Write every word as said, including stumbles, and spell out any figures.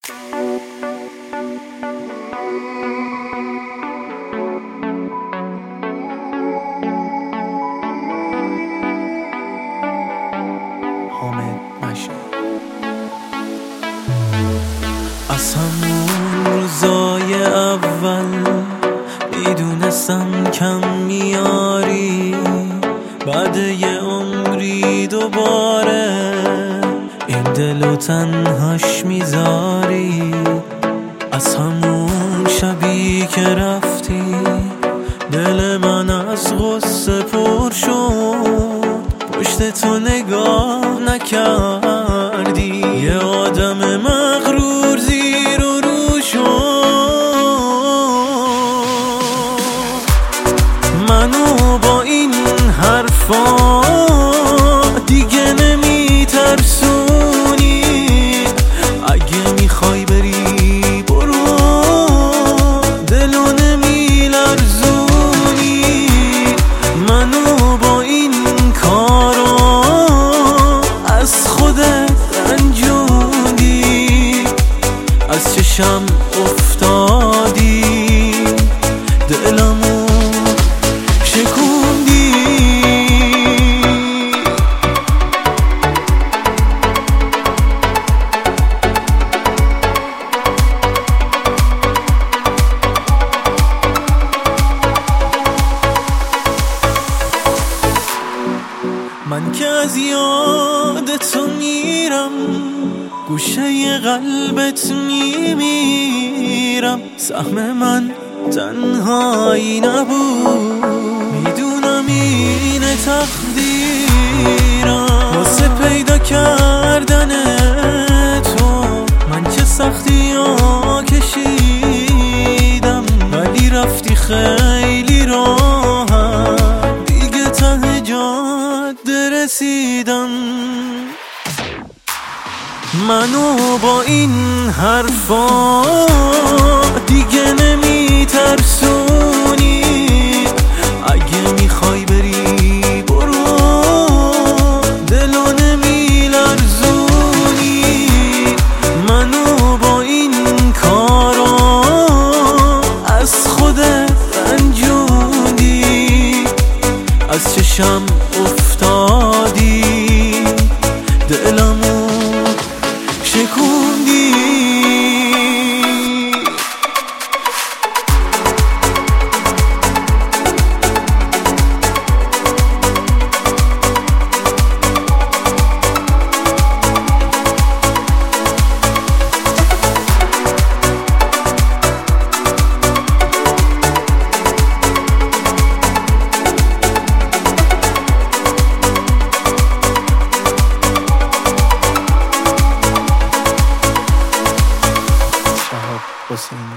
حامد مشی. از همون روزای اول میدونستم کم میاری، بعد یه عمری دوباره این دلو تنهاش میذاری. از همون شبی که رفتی دل من از غصه پر شد، پشت تو نگاه نکردی، یه آدم مغرور زیر و رو شد. منو با این حرفا دیگه نمی ترسونی، اگه میخوای بری برو، دلو نمی لرزونی. منو با این کارا از خودت رنجوندی، از چشم افتادی، دلمو شکوندی. من که از یاد تو میرم، گوشه قلبت میمیرم. سهم من تنهایی نبود، میدونم اینه تقدیرم. واسه پیدا کردن تو من چه سختی ها کشیدم، ولی رفتی خیلی راحت، دیگه ته جاده رسیدم. منو با این حرفا دیگه نمی ترسونی، اگه میخوای بری برو، دلو نمی لرزونی. منو با این کارا از خودت رنجوندی، از چشم افتادی، دلمو شکوندی. Hasan